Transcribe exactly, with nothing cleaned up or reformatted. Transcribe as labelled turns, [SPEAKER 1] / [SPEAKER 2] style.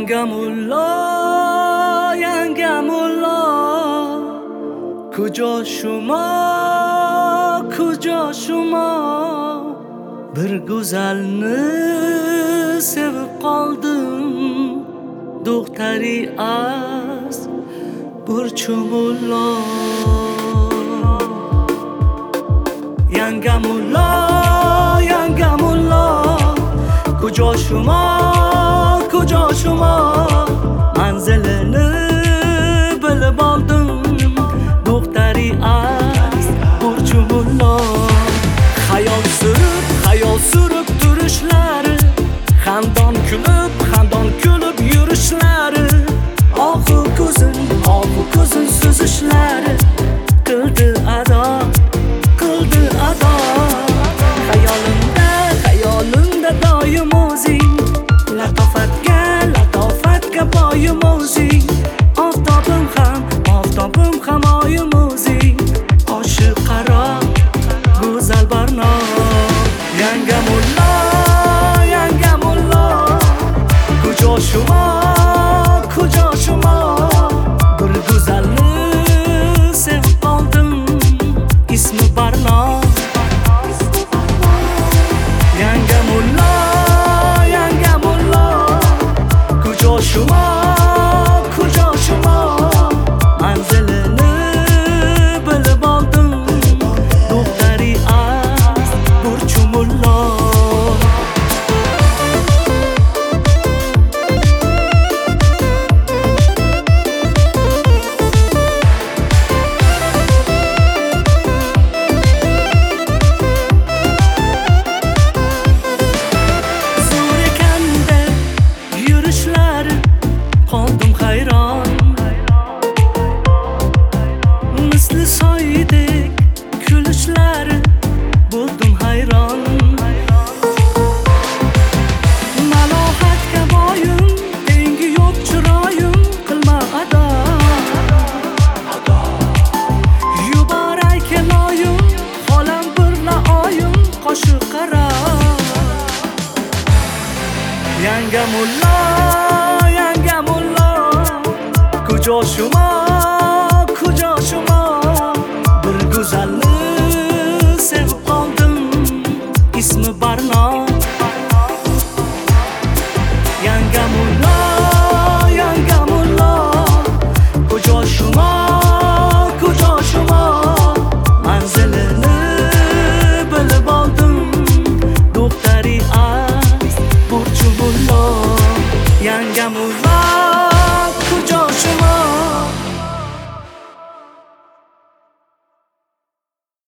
[SPEAKER 1] Yangamulla, yangamulla, kujo shuma, kujo shuma. Bir go'zalni sevib qoldim, doktori az burchumulla. Yangamulla, yangamulla, kujo shuma, kujo shuma. Manzilini bilib oldim, doktori az burchumulla. Hayol surib, hayol surib turishlari, xandon kulib, xandon kulib yurishlari, ohu ko'zin, ohu ko'zin so'zishlari, qildi ado, qildi ado. Hayolimda, hayolimda doim o'zing, latofatga, latofatga boyim o'zing. Oftobim ham, oftobim ham oyim o'zing. Qoshi qaro, go'zal barno. Yangamulla, yangamulla, kujo shuma, kujo shuma. Bir go'zalni sevib qoldim, ismi Barno. Yangamulla, yangamulla, kujo shuma, kujo shuma. Manzilini bilib oldim, doktori az burchumulla. Zo'r ekan-da yurishlari, qoldim hayron. Misli soydek kulishlari, bo'ldim hayron. Malohatga boyim, tengi yo'q chiroyim, qilma ado. Yuboray keloyim, xolam birla oyim, qoshi qaro. Yangamulla, yangamulla, kujo shuma, kujo shuma. Bir go'zalni sevib qoldim, ismi Barno. Yangamulla, yangamulla, kujo shuma, kujo shuma. Manzilini bilib oldim, doktori az burchumulla. Yangamulla,